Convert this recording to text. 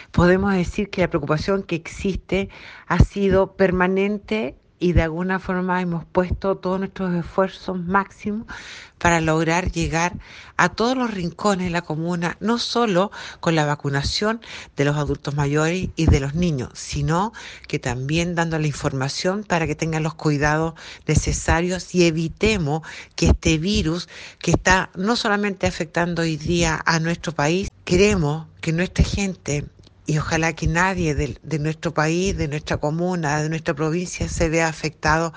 Podemos decir que la preocupación que existe ha sido permanente y de alguna forma hemos puesto todos nuestros esfuerzos máximos para lograr llegar a todos los rincones de la comuna, no solo con la vacunación de los adultos mayores y de los niños, sino que también dando la información para que tengan los cuidados necesarios y evitemos que este virus que está no solamente afectando hoy día a nuestro país, queremos que nuestra gente y ojalá que nadie de nuestro país, de nuestra comuna, de nuestra provincia se vea afectado